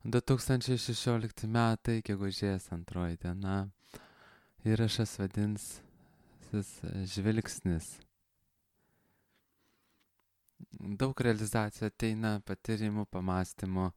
2016 metai, gegužės 2 diena. Įrašas vadinsis Žvilgsnis. Daug realizacijų ateina, patyrimų, pamastymų.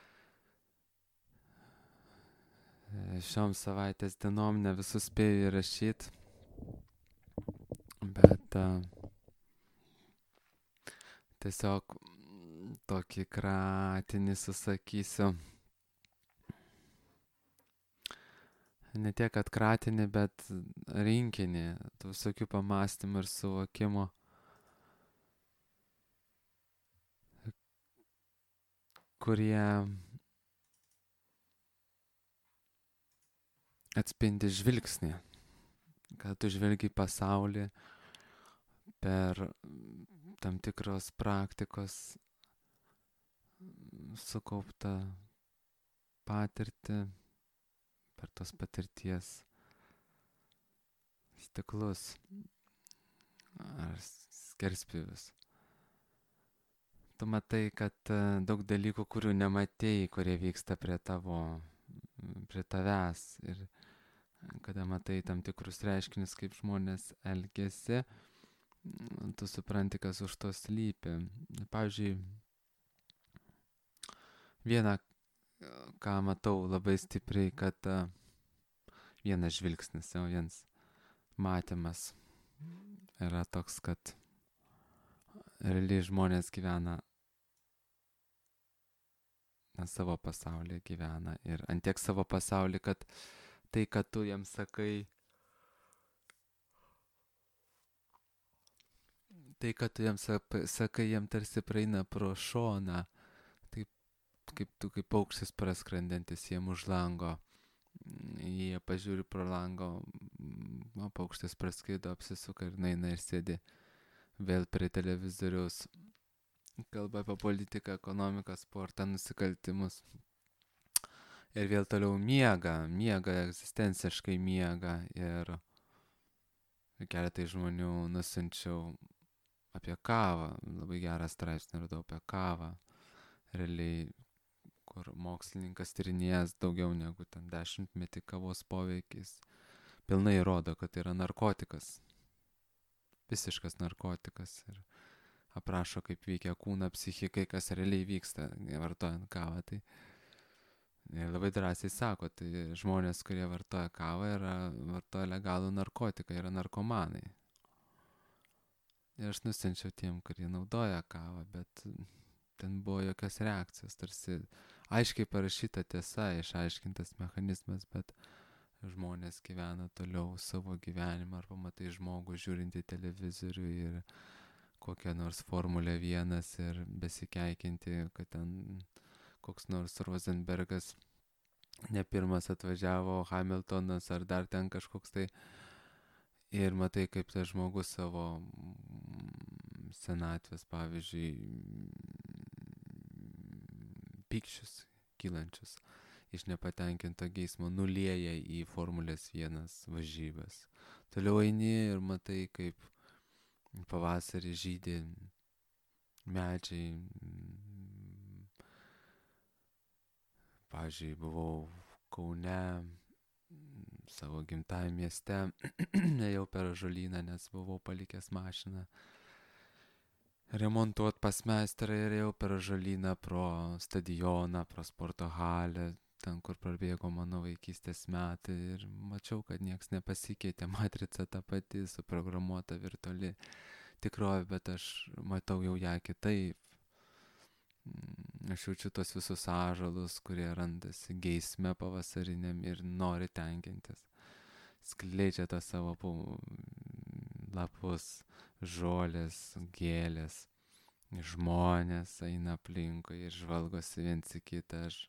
Šiom savaitės dienom ne visus spėjau įrašyti, bet tiesiog tokį kratinį susakysiu. Ne tiek kad kratinį, bet rinkinį tų visokių pamastymų ir suvokimų, kurie atspindi žvilgsnį, kad tu žvelgi į pasaulį per tam tikros praktikos sukauptą patirtį, per tos patirties stiklus ar skerspjūvius. Tu matai, kad daug dalykų, kurių nematei, kurie vyksta prie tavęs, ir kada matai tam tikrus reiškinius, kaip žmonės elgiasi, tu supranti, kas už to slypi. Pavyzdžiui, vieną, ką matau labai stipriai, kad vienas žvilgsnis, jau vienas matymas yra toks, kad realiai žmonės gyvena, savo pasaulyje gyvena, ir antiek savo pasaulį, kad tai, kad tu jam sakai, jam tarsi praeina pro šoną, taip kaip paukštis praskrendantis jiem už lango. Jie pažiūri pro lango, paukštis praskrido, apsisuka ir eina ir sėdi vėl prie televizoriaus. Kalba apie politiką, ekonomiką, sportą, nusikaltimus. Ir vėl toliau miega, egzistenciškai miega. Ir keletai žmonių nusinčiau apie kavą. Labai gerą straipsnį radau apie kavą. Realiai, kur mokslininkas tyrinėjęs daugiau negu 10 metų kavos poveikis, pilnai rodo, kad tai yra narkotikas. Visiškas narkotikas. Ir aprašo, kaip veikia kūną, psichikai, kas realiai vyksta vartojant kavą. Tai labai drąsiai sako, tai žmonės, kurie vartoja kavą, vartoja legalų narkotiką, yra narkomanai. Ir aš nusinčiau tiem, kurie naudoja kavą, bet ten buvo jokios reakcijos, tarsi aiškiai parašyta tiesa, išaiškintas mechanizmas, bet žmonės gyvena toliau savo gyvenimą, arba matai žmogų žiūrinti televizorių ir kokią nors Formulę 1 ir besikeikinti, kad ten koks nors Rosenbergas ne pirmas atvažiavo, Hamiltonas ar dar ten kažkoks tai, ir matai, kaip tas žmogus savo senatvės, pavyzdžiui, pykčius kylančius iš nepatenkinto geismo nulieja į Formulės 1 varžybas. Toliau eini ir matai, kaip pavasarį žydi medžiai. Pavyzdžiui, buvau Kaune, savo gimtajame mieste, ėjau per ąžuolyną, nes buvau palikęs mašiną remontuot pas meistrą, ir ėjau per ąžuolyną pro stadioną, pro sporto halę, ten, kur prabėgo mano vaikystės metai, ir mačiau, kad nieks nepasikeitė, matrica ta pati, suprogramuota virtuali tikrovė, bet aš matau jau ją kitaip. Aš jaučiu tos visus ąžuolus, kurie randasi geisme pavasariniam ir nori tenkintis. Skleidžia tą savo lapus, žolės, gėlės, žmonės eina aplinkui ir žvalgosi viens į kitą. Aš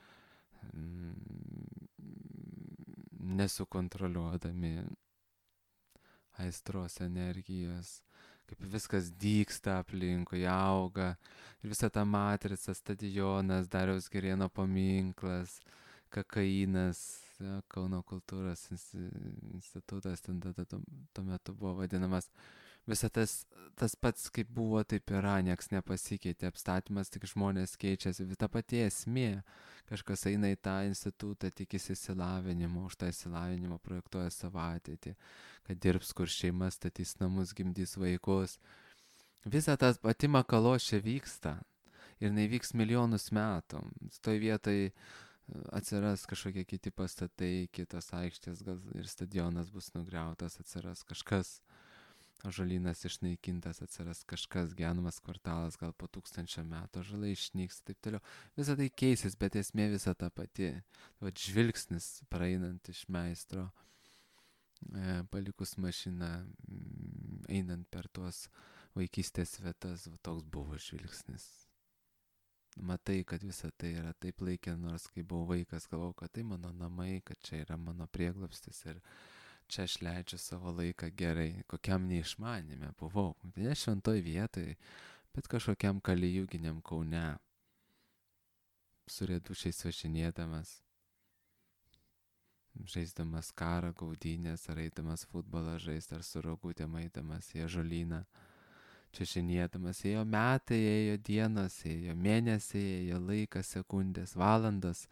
nesukontroliuodami aistros energijos, kaip viskas dygsta aplinkui, auga, ir visa ta matrica, stadionas, Dariaus Girėno paminklas, Kakainas, Kauno kultūros institutas, ten tuo metu buvo vadinamas. Visa tas pats, kaip buvo, taip yra, nieks nepasikeitė, apstatymas, tik žmonės keičiasi, ta pati esmė, kažkas eina į tą institutą, tikisi išsilavinimo, už tą išsilavinimą projektuoja savo ateitį, kad dirbs, kur šeima statys namus, gimdys vaikus. Visa tas pati makalošė vyksta ir jinai vyks milijonus metų. Toj vietoj atsiras kažkokie kiti pastatai, kitos aikštės, gal ir stadionas bus nugriautas, atsiras kažkas, ąžuolynas išnaikintas, atsiras kažkas, gyvenamas kvartalas, gal po 1000 metų, ąžuolai išnyks, taip toliau. Visa tai keisis, bet esmė visa ta pati. Vat žvilgsnis praeinant iš meistro, palikus mašiną, einant per tuos vaikystės vietas, toks buvo žvilgsnis. Matai, kad visa tai yra taip laikė, nors kai buvau vaikas, galvojau, kad tai mano namai, kad čia yra mano prieglobstis ir čia aš leidžiu savo laiką gerai, kokiam neišmanime buvau. Ne šventoj vietoj, bet kažkokiam kalijuginiam Kaune, su riedušiais važinėdamas, žaisdamas karą, gaudynės, ar eidamas futbolą žaisti, ar su rogutėm eidamas į ąžuolyną. Čiašinėdamas, ėjo metai, ėjo dienos, ėjo mėnesiai, ėjo laikas, sekundės, valandas.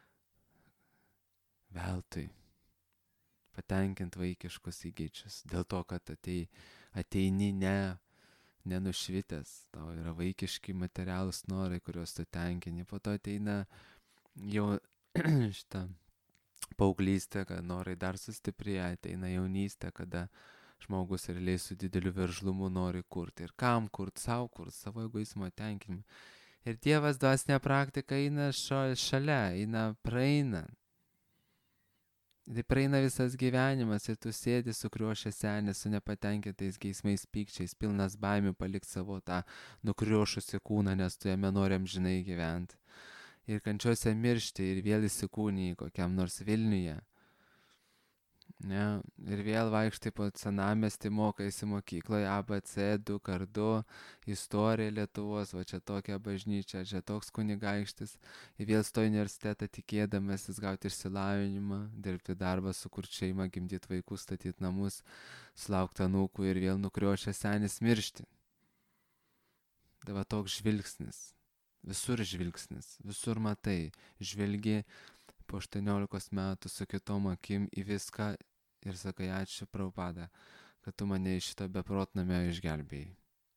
Veltui. Patenkint vaikiškus įgeidžius. Dėl to, kad ateini nenušvitęs. Tau yra vaikiški materialūs norai, kuriuos tu tenkini. Po to ateina jau šitą paauglystę, kad norai dar sustiprėja. Ateina jaunystė, kada žmogus realiai su dideliu veržlumu nori kurti. Ir kam kurti? Savo egoizmo tenkinimą. Ir Dievas dvasinė praktika eina šalia, eina praeina. Tai praeina visas gyvenimas ir tu sėdi sukriošęs senis, su nepatenkintais geismais, pykčiais, pilnas baimių palikti savo tą nukriošusį kūną, nes tu jame nori amžinai gyventi. Ir kančiose miršti ir vėl įsikūniji kokiam nors Vilniuje. Ne, ir vėl vaikštai po senamiestį, mokaisi mokykloje ABC 2x2, istorija Lietuvos, va čia tokia bažnyčia, čia toks kunigaikštis, ir vėl stoji universitetą tikėdamasis gauti išsilavinimą, dirbti darbą, sukurti šeimą, gimdyti vaikus, statyti namus, sulaukti anūkų ir vėl nukriošęs senis miršti. Tai va toks žvilgsnis, visur matai, žvelgi po 18 metų su kitom akim į viską ir sakai, ačiū Prabhupada, kad tu mane iš šito beprotnamio išgelbėjai.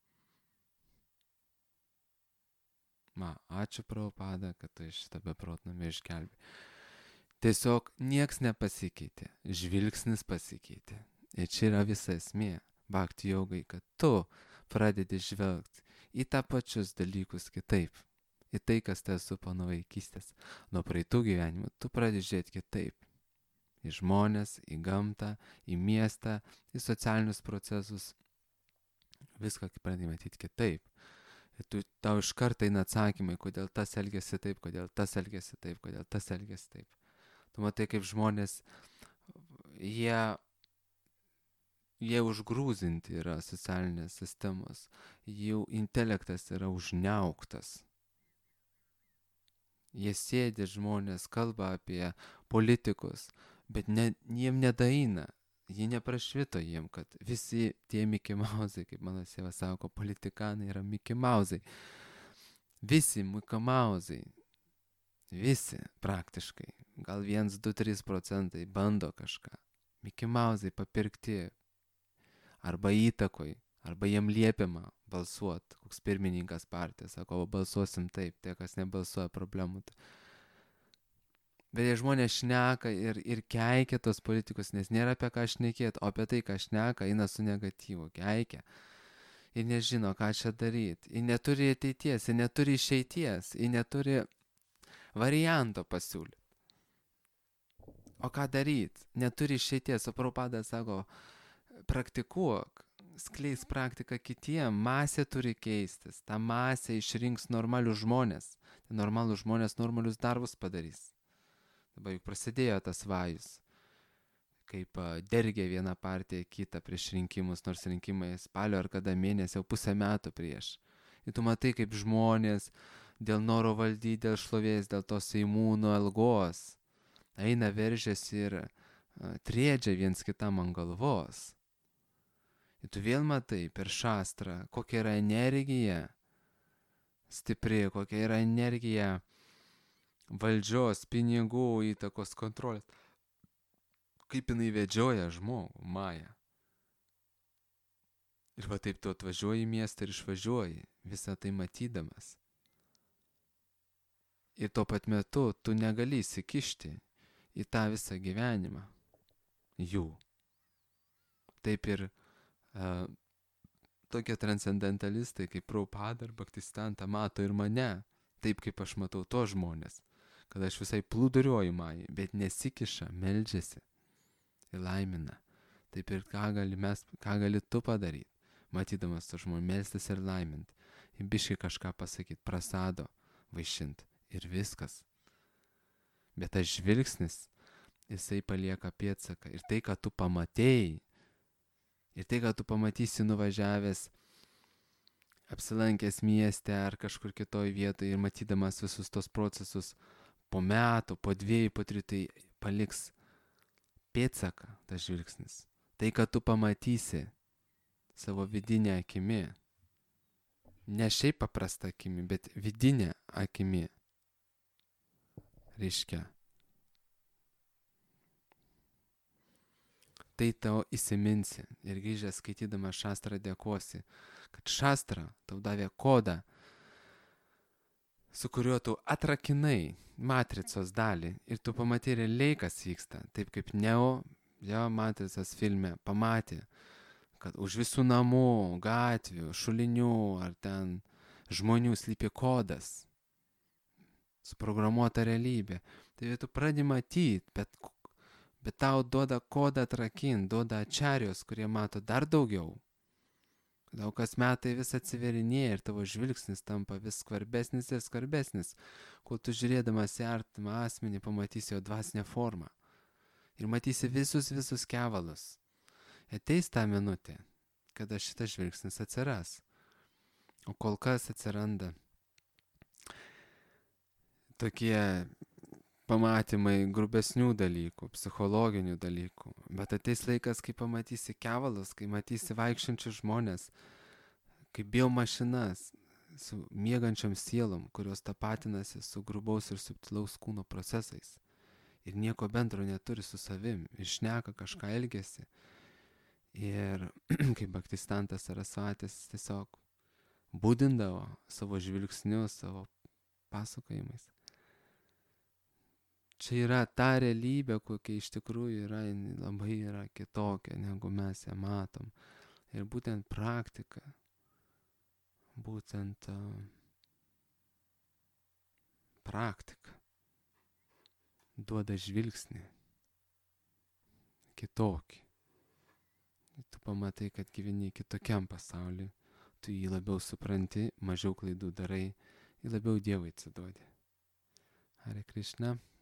Ačiū Prabhupada, kad tu iš šito beprotnamio išgelbėjai. Tiesiog nieks nepasikeitė, žvilgsnis pasikeitė. Ir čia yra visa esmė bhakti jogai, kad tu pradedi žvelgti į tą pačius dalykus kitaip. Į tai, kas te supo nuo vaikystės, nuo praeitų gyvenimų, tu pradedi žiūrėti kitaip. Į žmonės, į gamtą, į miestą, į socialinius procesus. Viską pradedi matyti kitaip. Ir tau iš karto eina atsakymai, kodėl tas elgiasi taip, kodėl tas elgiasi taip, kodėl tas elgiasi taip. Tu matai, kaip žmonės, jie užgrūzinti yra socialinės sistemos, jų intelektas yra užniauktas. Jie sėdi žmonės, kalba apie politikus, bet jiem nedaina, jie neprašvito jiem, kad visi tie Mickey Mausai, kaip mano tėvas sako, politikanai yra Mickey Mausai. Visi Mickey Mausai, visi praktiškai, gal 1-2-3% bando kažką. Mickey Mausai papirkti arba įtakoj, arba jiem liepiama balsuoti, koks pirmininkas partijos, sako, balsuosim taip, tie, kas nebalsuoja, problemų. Bet jie žmonės šneka ir keikia tos politikus, nes nėra apie ką šnekėti, o apie tai, ką šneka, eina su negatyvu, keikia. Ir nežino, ką čia daryti. Ir neturi ateities, ir neturi išeities, ir neturi varianto pasiūlyti. O ką daryti? Neturi išeities, o Prabhupada sako, praktikuok, skleis praktiką kitiem, masė turi keistis, ta masė išrinks normalius žmonės, normalus žmonės normalius darbus padarys. Dabar juk prasidėjo tas vajus, kaip dergė viena partija kitą prieš rinkimus, nors rinkimai spalio ar kada mėnesį, jau pusę metų prieš. Ir tu matai, kaip žmonės dėl noro valdyti, dėl šlovės, dėl tos seimūnų algos, eina veržiasi ir triedžia viens kitam ant galvos. Ir tu vėl matai per šastrą, kokia yra energija stipri, kokia yra energija valdžios, pinigų, įtakos, kontrolės. Kaip jinai vedžioja žmogų, Maja. Ir va taip tu atvažiuoji į miestą ir išvažiuoji, visą tai matydamas. Ir tuo pat metu tu negali įsikišti į tą visą gyvenimą jų. Taip ir tokie transcendentalistai kaip Prabhupada ar Bhaktisiddhanta mato ir mane, taip kaip aš matau tos žmonės, kad aš visai plūduriuoju Majai, bet nesikiša, meldžiasi ir laimina. Taip ir ką gali tu padaryti, matydamas to žmonių, melstis ir laimint, ir biškai kažką pasakyti, prasado, vaišint ir viskas. Bet tas žvilgsnis, jisai palieka pėdsaką ir tai, ką tu pamatėjai, ir tai, ką tu pamatysi nuvažiavęs, apsilankęs mieste ar kažkur kitoj vietoje ir matydamas visus tos procesus po metų, po 2, po 3, tai paliks pėdsaką tas žvilgsnis. Tai, ką tu pamatysi savo vidinę akimi, ne šiaip paprastą akimi, bet vidinę akimi, reiškia. Tai tau įsiminsi ir grįžęs skaitydama šastrą dėkosi, kad šastra tau davė kodą, su kuriuo tu atrakinai matricos dalį ir tu pamatai realiai, kas vyksta. Taip kaip Neo, matricos filme, pamatė, kad už visų namų, gatvių, šulinių ar ten žmonių slypi kodas, suprogramuota realybė. Tai tu pradedi matyti, bet tau duoda kodą atrakinti, duoda ačarijos, kurie mato dar daugiau. Tau kas metai vis atsiverinėja ir tavo žvilgsnis tampa vis skvarbesnis ir skvarbesnis, kol tu žiūrėdamas į artimą asmenį pamatysi jo dvasinę formą ir matysi visus kevalus. Ateis tą minutę, kada šitas žvilgsnis atsiras. O kol kas atsiranda tokie pamatymai grubesnių dalykų, psichologinių dalykų. Bet ateis laikas, kai pamatysi kevalus, kai matysi vaikščiančius žmonės, kaip biomašinas su miegančiom sielom, kurios tapatinasi su grubaus ir subtilaus kūno procesais. Ir nieko bendro neturi su savim, išneka kažką elgesi. Ir kaip Bhaktisiddhantas Sarasvatis tiesiog būdindavo savo žvilgsniu, savo pasakojimais. Čia yra ta realybė, kokia iš tikrųjų yra, labai yra kitokia, negu mes ją matom. Ir būtent praktika, praktika duoda žvilgsnį kitokį. Tu pamatai, kad gyveni kitokiam pasauliu, tu jį labiau supranti, mažiau klaidų darai ir labiau Dievui atsiduodi. Hare Krishna.